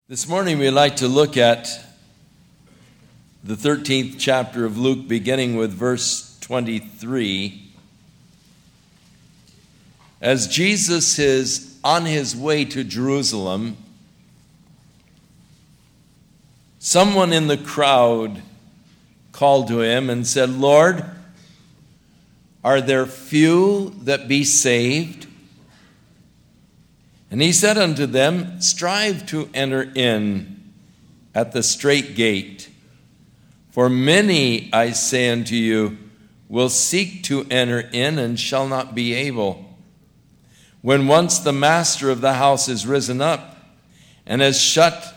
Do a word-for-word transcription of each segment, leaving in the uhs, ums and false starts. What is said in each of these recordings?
This morning we'd like to look at the thirteenth chapter of Luke, beginning with verse twenty-three. As Jesus is on his way to Jerusalem, someone in the crowd called to him and said, "Lord, are there few that be saved?" And he said unto them, "Strive to enter in at the strait gate. For many, I say unto you, will seek to enter in and shall not be able. When once the master of the house is risen up and has shut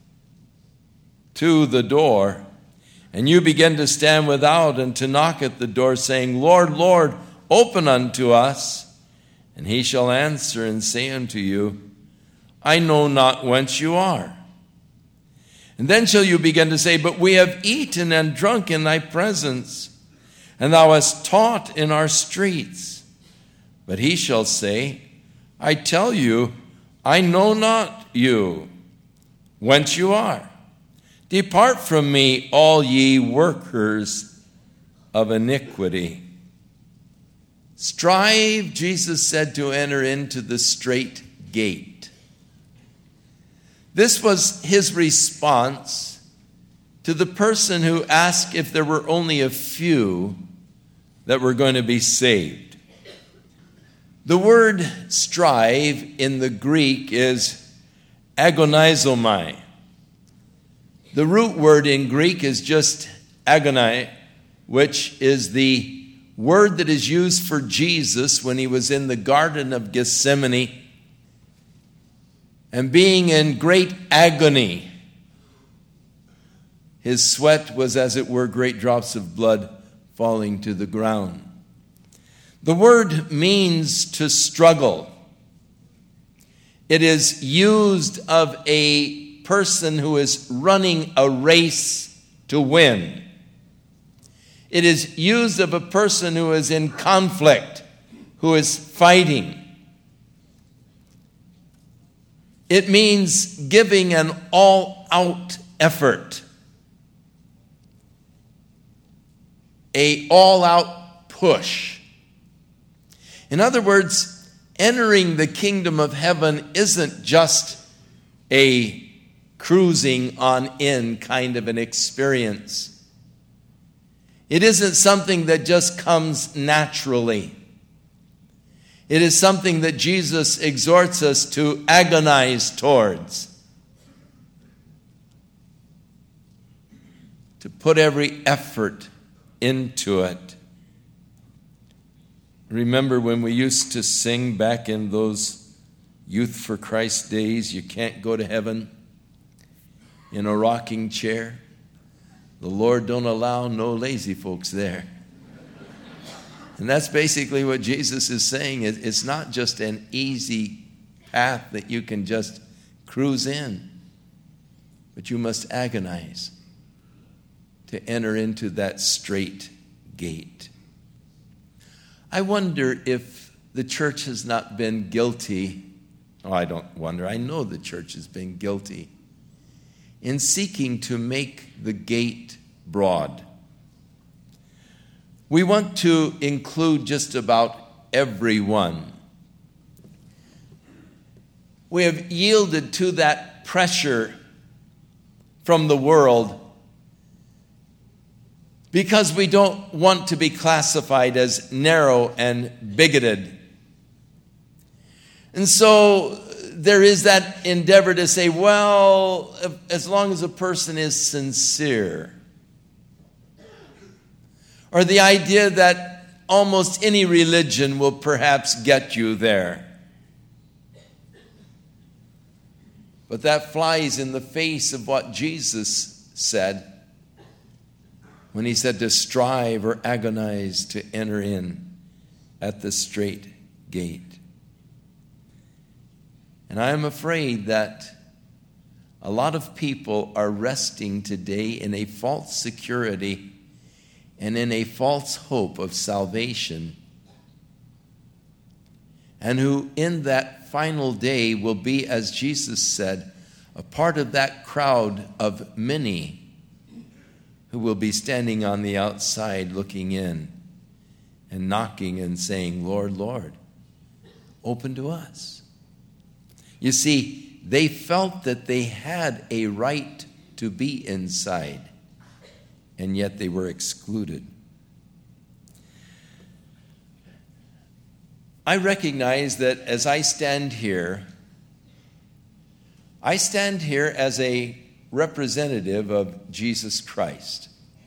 to the door, and you begin to stand without and to knock at the door, saying, Lord, Lord, open unto us. And he shall answer and say unto you, I know not whence you are. And then shall you begin to say, But we have eaten and drunk in thy presence, and thou hast taught in our streets. But he shall say, I tell you, I know not you, whence you are. Depart from me, all ye workers of iniquity. Strive, Jesus said, to enter into the strait gate. This was his response to the person who asked if there were only a few that were going to be saved. The word strive in the Greek is agonizomai. The root word in Greek is just agonai, which is the word that is used for Jesus when he was in the Garden of Gethsemane and being in great agony. His sweat was, as it were, great drops of blood falling to the ground. The word means to struggle. It is used of a person who is running a race to win. It is used of a person who is in conflict, who is fighting. It means giving an all-out effort, a all-out push. In other words, entering the kingdom of heaven isn't just a cruising on in kind of an experience. It isn't something that just comes naturally. It is something that Jesus exhorts us to agonize towards, to put every effort into it. Remember when we used to sing back in those Youth for Christ days, you can't go to heaven in a rocking chair. The Lord don't allow no lazy folks there. And that's basically what Jesus is saying. It's not just an easy path that you can just cruise in, but you must agonize to enter into that strait gate. I wonder if the church has not been guilty. Oh, I don't wonder. I know the church has been guilty in seeking to make the gate broad. We want to include just about everyone. We have yielded to that pressure from the world because we don't want to be classified as narrow and bigoted. And so there is that endeavor to say, well, as long as a person is sincere. Or the idea that almost any religion will perhaps get you there. But that flies in the face of what Jesus said when he said to strive or agonize to enter in at the strait gate. And I am afraid that a lot of people are resting today in a false security and in a false hope of salvation, and who in that final day will be, as Jesus said, a part of that crowd of many who will be standing on the outside looking in and knocking and saying, Lord, Lord, open to us. You see, they felt that they had a right to be inside, and yet they were excluded. I recognize that as I stand here, I stand here as a representative of Jesus Christ.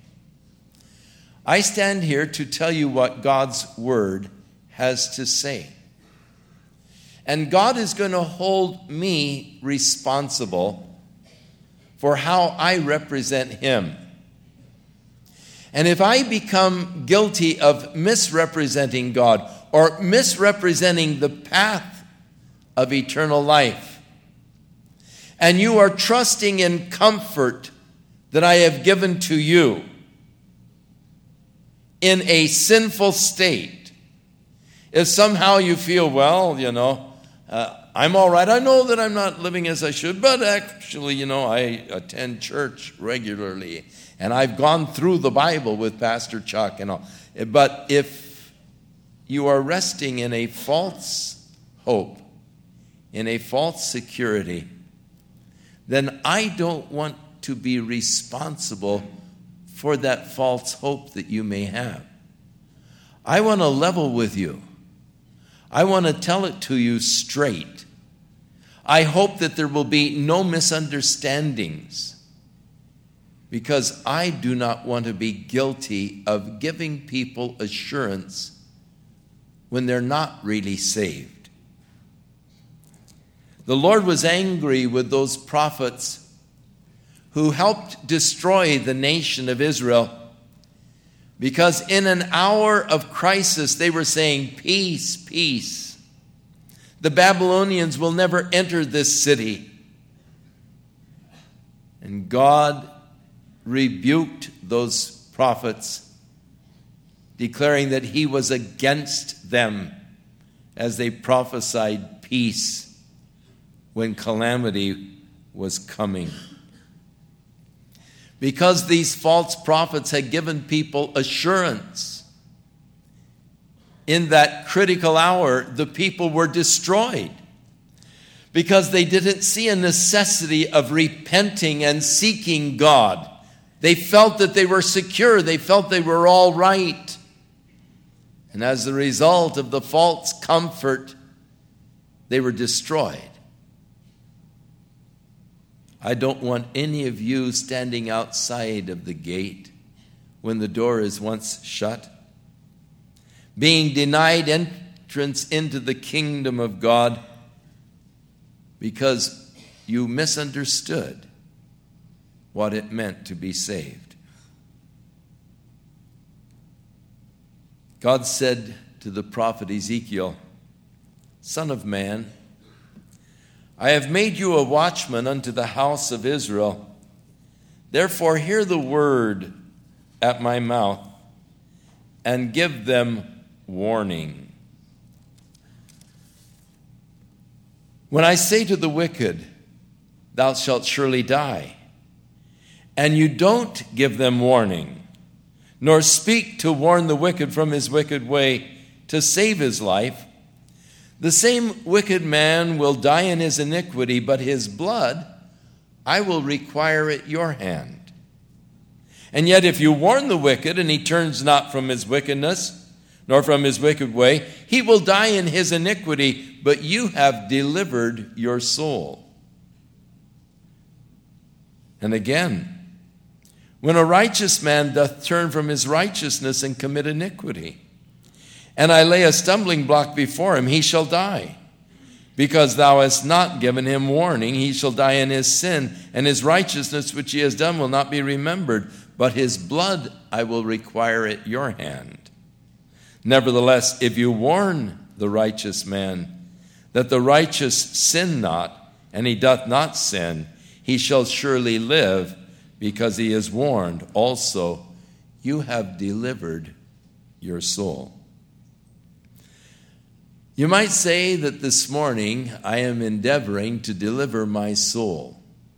I stand here to tell you what God's word has to say. And God is going to hold me responsible for how I represent him. And if I become guilty of misrepresenting God or misrepresenting the path of eternal life, and you are trusting in comfort that I have given to you in a sinful state, if somehow you feel, well, you know, uh, I'm all right. I know that I'm not living as I should, but actually, you know, I attend church regularly, and I've gone through the Bible with Pastor Chuck and all. But if you are resting in a false hope, in a false security, then I don't want to be responsible for that false hope that you may have. I want to level with you. I want to tell it to you straight. I hope that there will be no misunderstandings, because I do not want to be guilty of giving people assurance when they're not really saved. The Lord was angry with those prophets who helped destroy the nation of Israel, because in an hour of crisis they were saying, peace, peace. The Babylonians will never enter this city. And God rebuked those prophets, declaring that he was against them as they prophesied peace when calamity was coming. Because these false prophets had given people assurance, in that critical hour, the people were destroyed because they didn't see a necessity of repenting and seeking God. They felt that they were secure. They felt they were all right. And as a result of the false comfort, they were destroyed. I don't want any of you standing outside of the gate when the door is once shut, being denied entrance into the kingdom of God because you misunderstood what it meant to be saved. God said to the prophet Ezekiel, Son of man, I have made you a watchman unto the house of Israel. Therefore hear the word at my mouth and give them warning. When I say to the wicked, thou shalt surely die, and you don't give them warning, nor speak to warn the wicked from his wicked way to save his life, the same wicked man will die in his iniquity, but his blood I will require at your hand. And yet if you warn the wicked, and he turns not from his wickedness, nor from his wicked way, he will die in his iniquity, but you have delivered your soul. And again, when a righteous man doth turn from his righteousness and commit iniquity, and I lay a stumbling block before him, he shall die. Because thou hast not given him warning, he shall die in his sin, and his righteousness which he has done will not be remembered, but his blood I will require at your hand. Nevertheless, if you warn the righteous man that the righteous sin not, and he doth not sin, he shall surely live, because he is warned. Also, you have delivered your soul. You might say that this morning I am endeavoring to deliver my soul.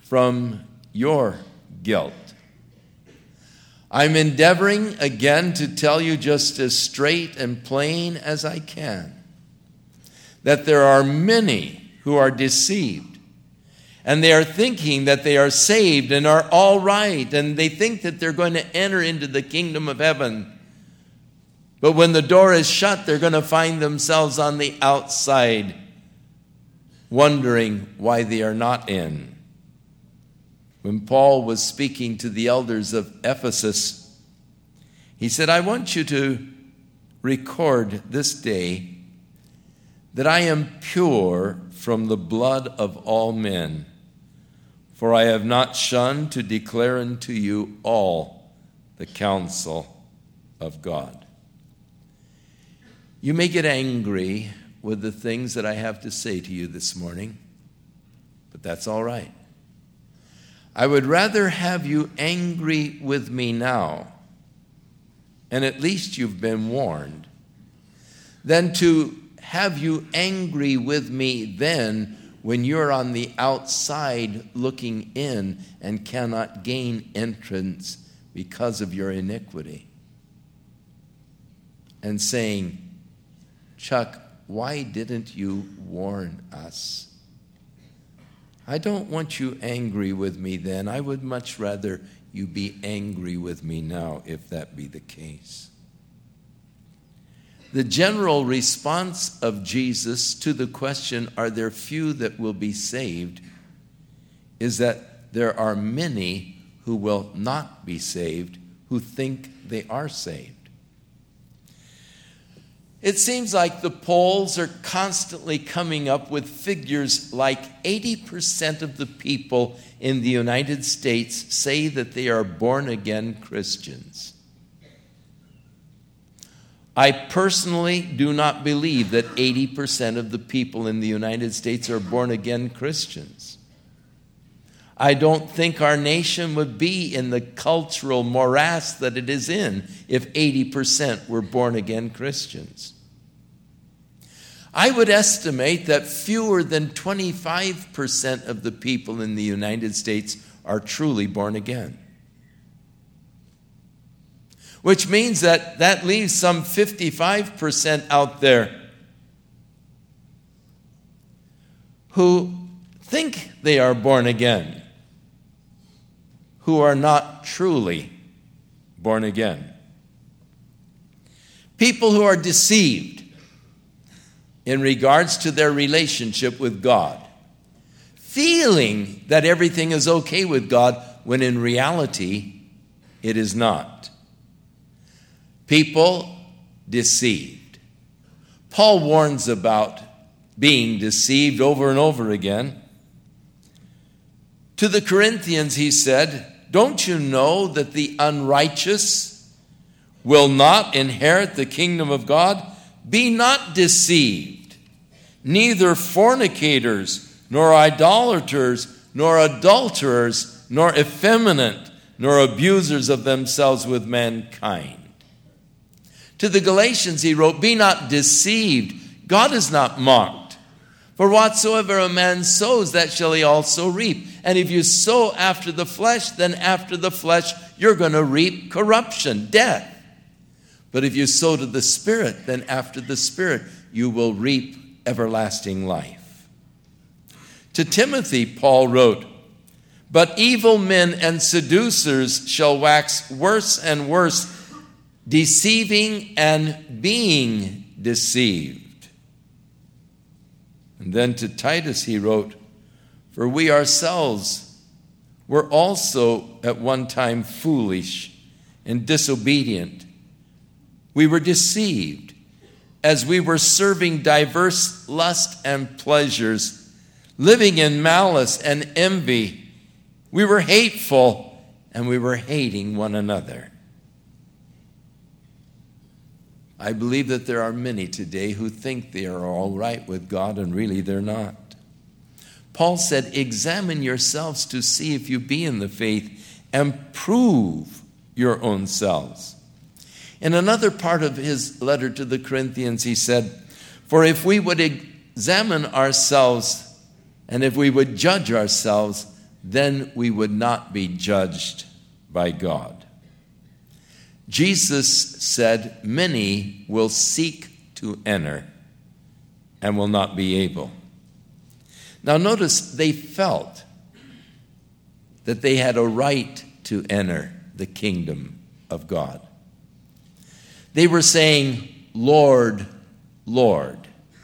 from your guilt. I'm endeavoring again to tell you just as straight and plain as I can that there are many who are deceived, and they are thinking that they are saved and are all right, and they think that they're going to enter into the kingdom of heaven. But when the door is shut, they're going to find themselves on the outside, wondering why they are not in. When Paul was speaking to the elders of Ephesus, he said, I want you to record this day that I am pure from the blood of all men, for I have not shunned to declare unto you all the counsel of God. You may get angry with the things that I have to say to you this morning, but that's all right. I would rather have you angry with me now, and at least you've been warned, than to have you angry with me then when you're on the outside looking in and cannot gain entrance because of your iniquity. And saying, Chuck, why didn't you warn us? I don't want you angry with me then. I would much rather you be angry with me now, if that be the case. The general response of Jesus to the question, are there few that will be saved, is that there are many who will not be saved, who think they are saved. It seems like the polls are constantly coming up with figures like eighty percent of the people in the United States say that they are born-again Christians. I personally do not believe that eighty percent of the people in the United States are born-again Christians. I don't think our nation would be in the cultural morass that it is in if eighty percent were born-again Christians. I would estimate that fewer than twenty-five percent of the people in the United States are truly born again. Which means that that leaves some fifty-five percent out there who think they are born again, who are not truly born again. People who are deceived in regards to their relationship with God, feeling that everything is okay with God when in reality it is not. People deceived. Paul warns about being deceived over and over again. To the Corinthians he said, don't you know that the unrighteous will not inherit the kingdom of God? Be not deceived, neither fornicators, nor idolaters, nor adulterers, nor effeminate, nor abusers of themselves with mankind. To the Galatians he wrote, be not deceived, God is not mocked. For whatsoever a man sows, that shall he also reap. And if you sow after the flesh, then after the flesh you're going to reap corruption, death. But if you sow to the Spirit, then after the Spirit you will reap everlasting life. To Timothy, Paul wrote, but evil men and seducers shall wax worse and worse, deceiving and being deceived. And then to Titus he wrote, for we ourselves were also at one time foolish and disobedient. We were deceived as we were serving diverse lusts and pleasures, living in malice and envy. We were hateful and we were hating one another. I believe that there are many today who think they are all right with God and really they're not. Paul said, examine yourselves to see if you be in the faith and prove your own selves. In another part of his letter to the Corinthians, he said, for if we would examine ourselves and if we would judge ourselves, then we would not be judged by God. Jesus said, many will seek to enter and will not be able. Now notice they felt that they had a right to enter the kingdom of God. They were saying, Lord, Lord,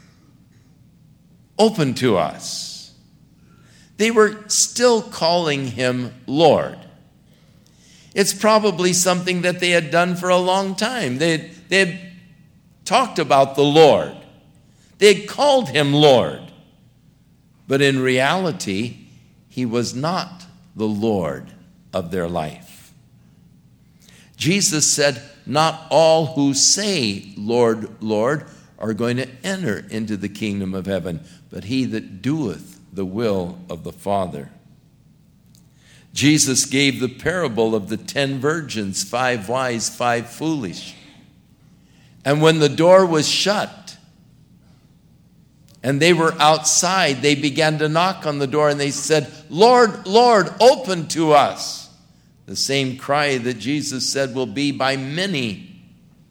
open to us. They were still calling him Lord. It's probably something that they had done for a long time. They had, they had talked about the Lord. They had called him Lord. But in reality, he was not the Lord of their life. Jesus said, not all who say, Lord, Lord, are going to enter into the kingdom of heaven, but he that doeth the will of the Father. Jesus gave the parable of the ten virgins, five wise, five foolish. And when the door was shut and they were outside, they began to knock on the door and they said, Lord, Lord, open to us. The same cry that Jesus said will be by many.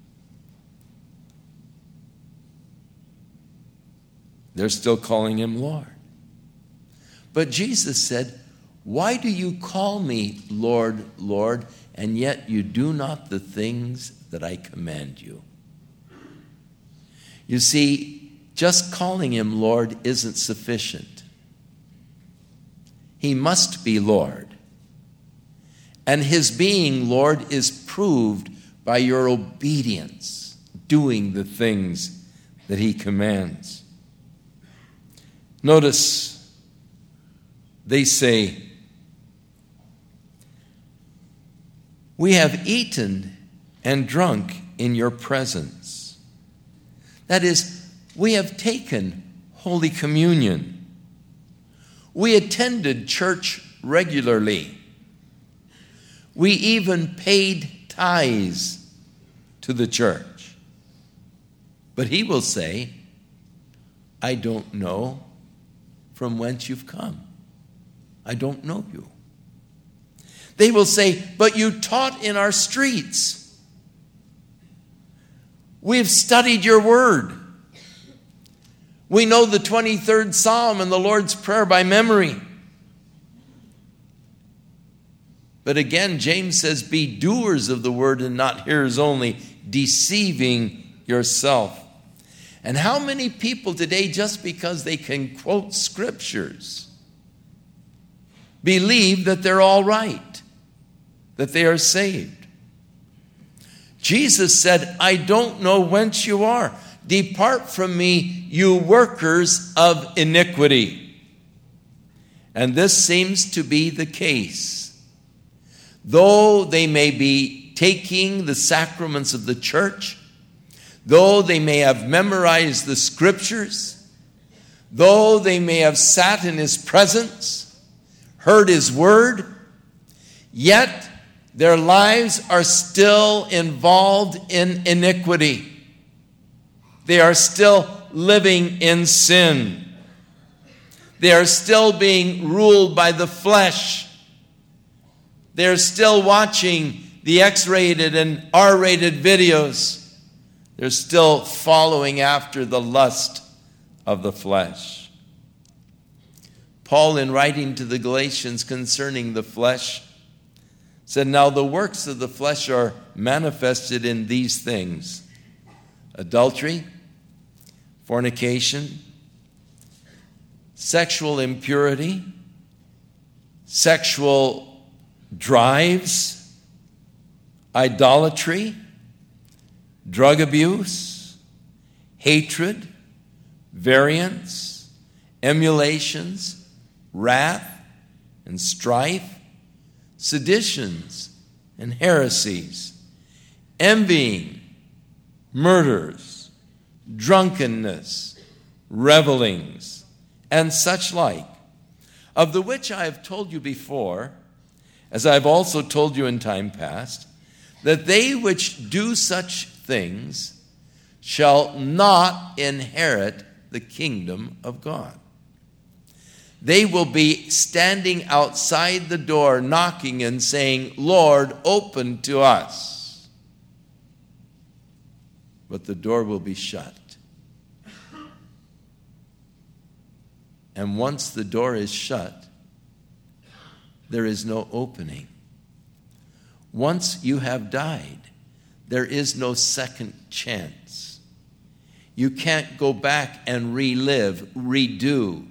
They're still calling him Lord. But Jesus said, why do you call me Lord, Lord, and yet you do not the things that I command you? You see, just calling him Lord isn't sufficient. He must be Lord. And his being Lord is proved by your obedience, doing the things that he commands. Notice, they say, we have eaten and drunk in your presence. That is, we have taken Holy Communion. We attended church regularly. We even paid tithes to the church. But he will say, I don't know from whence you've come. I don't know you. They will say, but you taught in our streets. We've studied your word. We know the twenty-third Psalm and the Lord's Prayer by memory. But again, James says, be doers of the word and not hearers only, deceiving yourself. And how many people today, just because they can quote scriptures, believe that they're all right, that they are saved? Jesus said, I don't know whence you are. Depart from me, you workers of iniquity. And this seems to be the case. Though they may be taking the sacraments of the church, though they may have memorized the scriptures, though they may have sat in his presence, heard his word, yet their lives are still involved in iniquity. They are still living in sin. They are still being ruled by the flesh. They're still watching the X-rated and R-rated videos. They're still following after the lust of the flesh. Paul, in writing to the Galatians concerning the flesh, said, now the works of the flesh are manifested in these things: adultery, fornication, sexual impurity, sexual drives, idolatry, drug abuse, hatred, variance, emulations, wrath, and strife, seditions, and heresies, envying, murders, drunkenness, revelings, and such like, of the which I have told you before, as I have also told you in time past, that they which do such things shall not inherit the kingdom of God. They will be standing outside the door, knocking and saying, Lord, open to us. But the door will be shut. And once the door is shut, there is no opening. Once you have died, there is no second chance. You can't go back and relive, redo.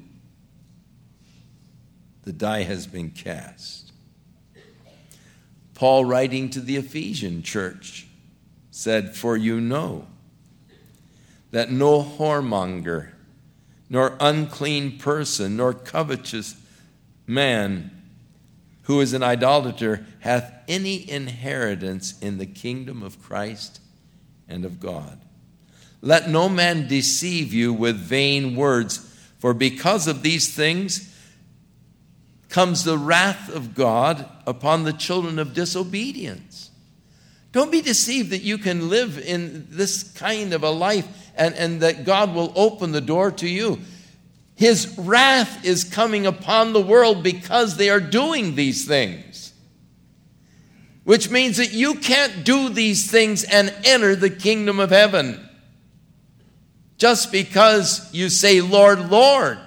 The die has been cast. Paul, writing to the Ephesian church, said, For you know that no whoremonger, nor unclean person, nor covetous man who is an idolater hath any inheritance in the kingdom of Christ and of God. Let no man deceive you with vain words, for because of these things comes the wrath of God upon the children of disobedience. Don't be deceived that you can live in this kind of a life and, and that God will open the door to you. His wrath is coming upon the world because they are doing these things. Which means that you can't do these things and enter the kingdom of heaven. Just because you say, Lord, Lord,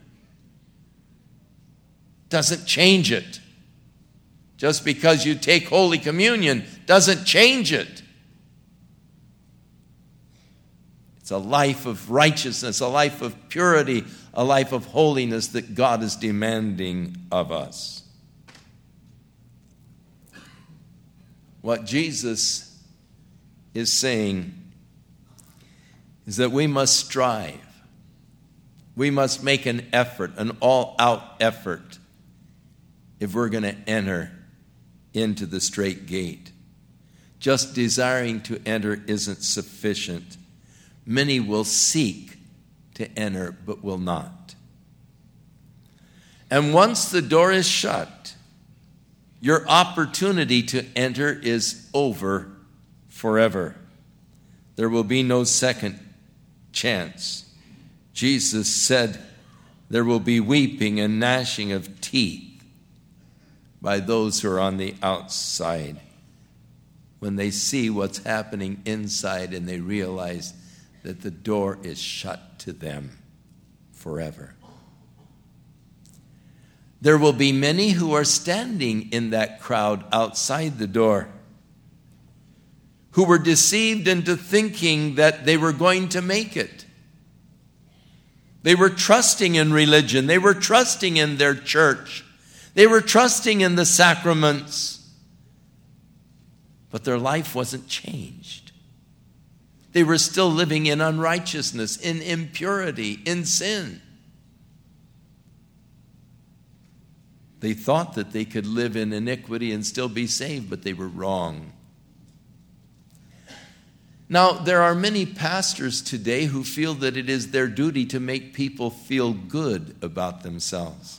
doesn't change it. Just because you take Holy Communion doesn't change it. It's a life of righteousness, a life of purity, a life of holiness that God is demanding of us. What Jesus is saying is that we must strive. We must make an effort, an all-out effort, if we're going to enter into the straight gate. Just desiring to enter isn't sufficient. Many will seek to enter, but will not. And once the door is shut, your opportunity to enter is over forever. There will be no second chance. Jesus said there will be weeping and gnashing of teeth by those who are on the outside when they see what's happening inside and they realize that the door is shut to them forever. There will be many who are standing in that crowd outside the door who were deceived into thinking that they were going to make it. They were trusting in religion. They were trusting in their church. They were trusting in the sacraments. But their life wasn't changed. They were still living in unrighteousness, in impurity, in sin. They thought that they could live in iniquity and still be saved, but they were wrong. Now, there are many pastors today who feel that it is their duty to make people feel good about themselves.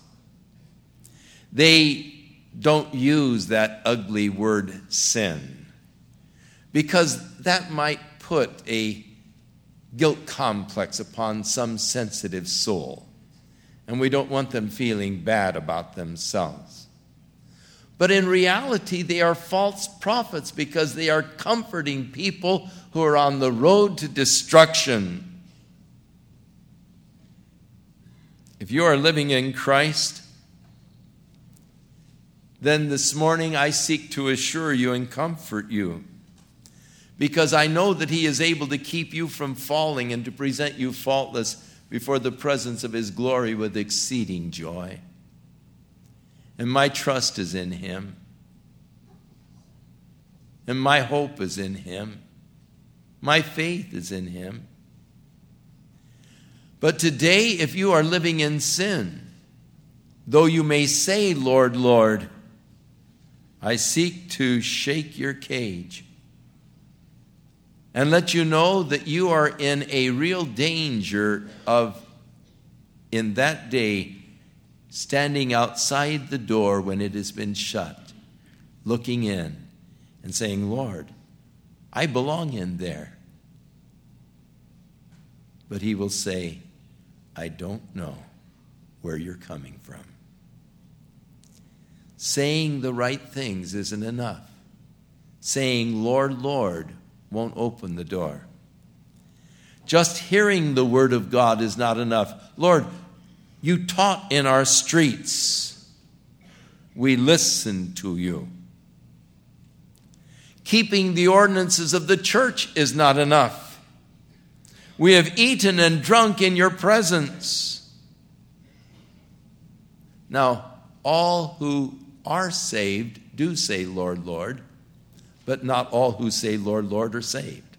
They don't use that ugly word sin because that might put a guilt complex upon some sensitive soul, and we don't want them feeling bad about themselves. But in reality, they are false prophets because they are comforting people who are on the road to destruction. If you are living in Christ, then this morning I seek to assure you and comfort you, because I know that He is able to keep you from falling and to present you faultless before the presence of His glory with exceeding joy. And my trust is in Him. And my hope is in Him. My faith is in Him. But today, if you are living in sin, though you may say, Lord, Lord, I seek to shake your cage and let you know that you are in a real danger of, in that day, standing outside the door when it has been shut, looking in and saying, Lord, I belong in there. But He will say, I don't know where you're coming from. Saying the right things isn't enough. Saying, Lord, Lord, won't open the door. Just hearing the word of God is not enough. Lord, you taught in our streets. We listen to you. Keeping the ordinances of the church is not enough. We have eaten and drunk in your presence. Now, all who are saved do say, Lord, Lord, but not all who say, Lord, Lord, are saved.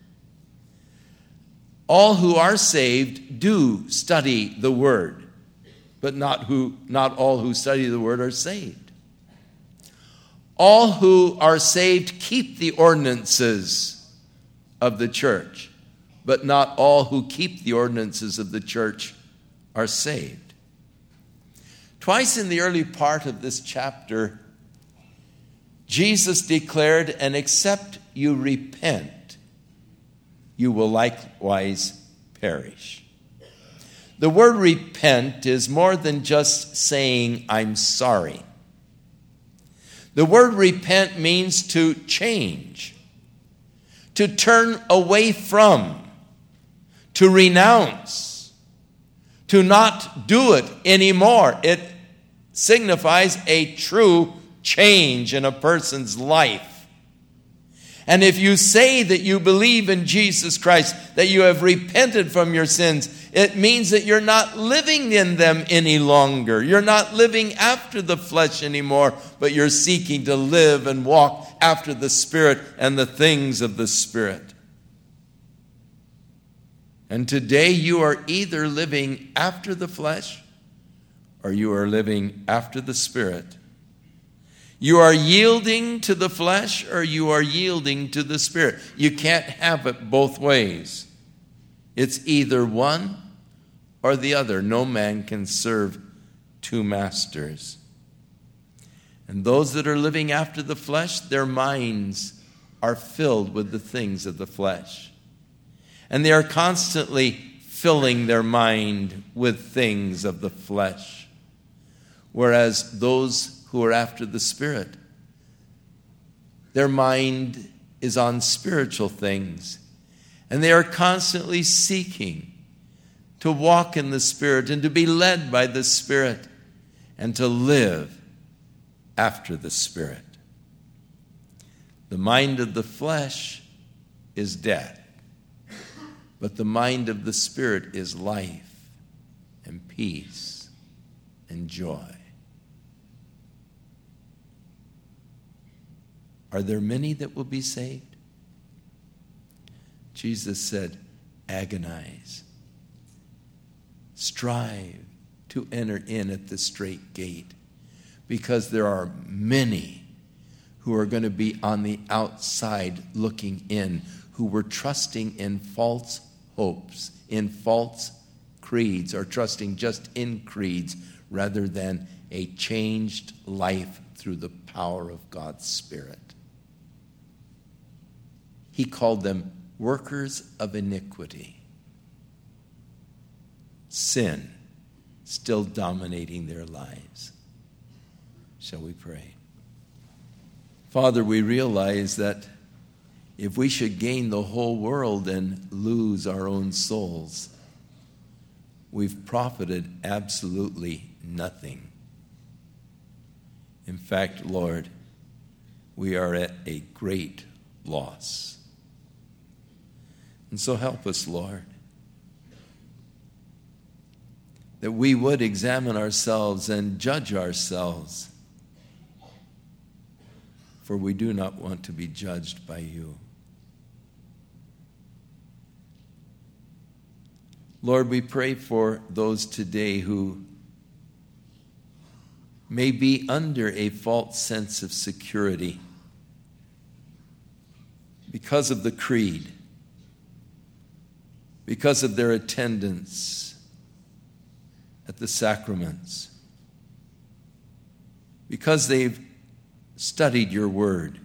All who are saved do study the word, but not who, not all who study the word are saved. All who are saved keep the ordinances of the church, but not all who keep the ordinances of the church are saved. Twice in the early part of this chapter, Jesus declared, and except you repent, you will likewise perish. The word repent is more than just saying, I'm sorry. The word repent means to change, to turn away from, to renounce, to not do it anymore. It signifies a true change in a person's life. And if you say that you believe in Jesus Christ, that you have repented from your sins, it means that you're not living in them any longer. You're not living after the flesh anymore, but you're seeking to live and walk after the Spirit and the things of the Spirit. And today you are either living after the flesh or you are living after the Spirit. You are yielding to the flesh or you are yielding to the Spirit. You can't have it both ways. It's either one or the other. No man can serve two masters. And those that are living after the flesh, their minds are filled with the things of the flesh. And they are constantly filling their mind with things of the flesh. Whereas those who are after the Spirit, their mind is on spiritual things. And they are constantly seeking to walk in the Spirit and to be led by the Spirit and to live after the Spirit. The mind of the flesh is death, but the mind of the Spirit is life and peace and joy. Are there many that will be saved? Jesus said, agonize. Strive to enter in at the straight gate, because there are many who are going to be on the outside looking in, who were trusting in false hopes, in false creeds, or trusting just in creeds rather than a changed life through the power of God's Spirit. He called them workers of iniquity. Sin still dominating their lives. Shall we pray? Father, we realize that if we should gain the whole world and lose our own souls, we've profited absolutely nothing. In fact, Lord, we are at a great loss. And so help us, Lord, that we would examine ourselves and judge ourselves, for we do not want to be judged by you. Lord, we pray for those today who may be under a false sense of security because of the creed, because of their attendance at the sacraments, because they've studied your word.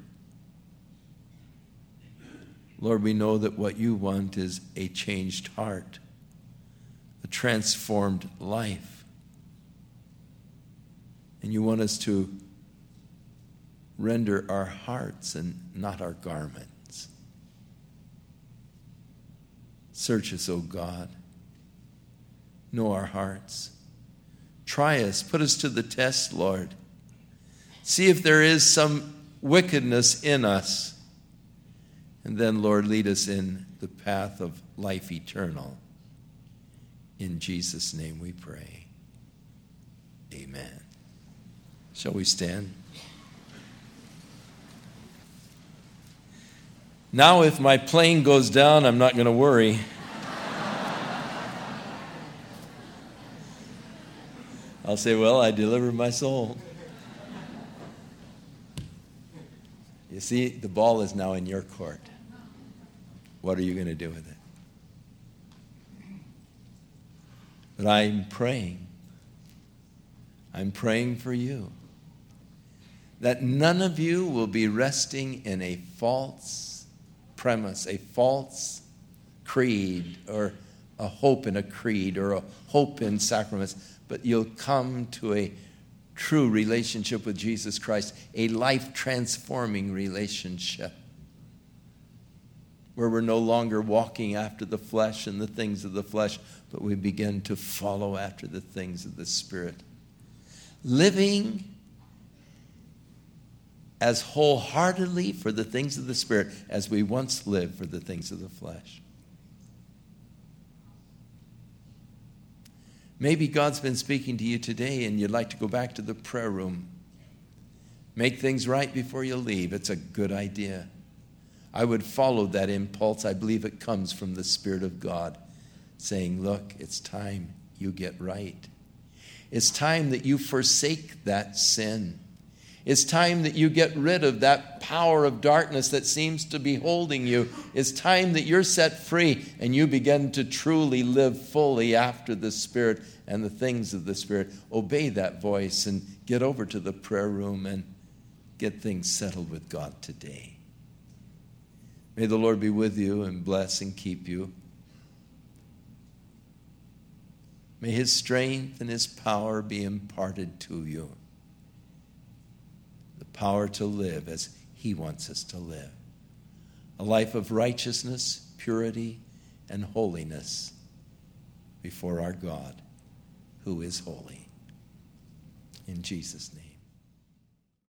Lord, we know that what you want is a changed heart, a transformed life. And you want us to render our hearts and not our garments. Search us, O God. Know our hearts. Try us. Put us to the test, Lord. See if there is some wickedness in us. And then, Lord, lead us in the path of life eternal. In Jesus' name we pray. Amen. Shall we stand? Now, if my plane goes down, I'm not going to worry. I'll say, well, I delivered my soul. You see, the ball is now in your court. What are you going to do with it? But I'm praying. I'm praying for you that none of you will be resting in a false premise, a false creed, or a hope in a creed, or a hope in sacraments, but you'll come to a true relationship with Jesus Christ, a life-transforming relationship where we're no longer walking after the flesh and the things of the flesh, but we begin to follow after the things of the Spirit. Living as wholeheartedly for the things of the Spirit as we once lived for the things of the flesh. Maybe God's been speaking to you today and you'd like to go back to the prayer room. Make things right before you leave. It's a good idea. I would follow that impulse. I believe it comes from the Spirit of God saying, look, it's time you get right. It's time that you forsake that sin. It's time that you get rid of that power of darkness that seems to be holding you. It's time that you're set free and you begin to truly live fully after the Spirit and the things of the Spirit. Obey that voice and get over to the prayer room and get things settled with God today. May the Lord be with you and bless and keep you. May His strength and His power be imparted to you. The power to live as He wants us to live. A life of righteousness, purity, and holiness before our God, who is holy. In Jesus' name.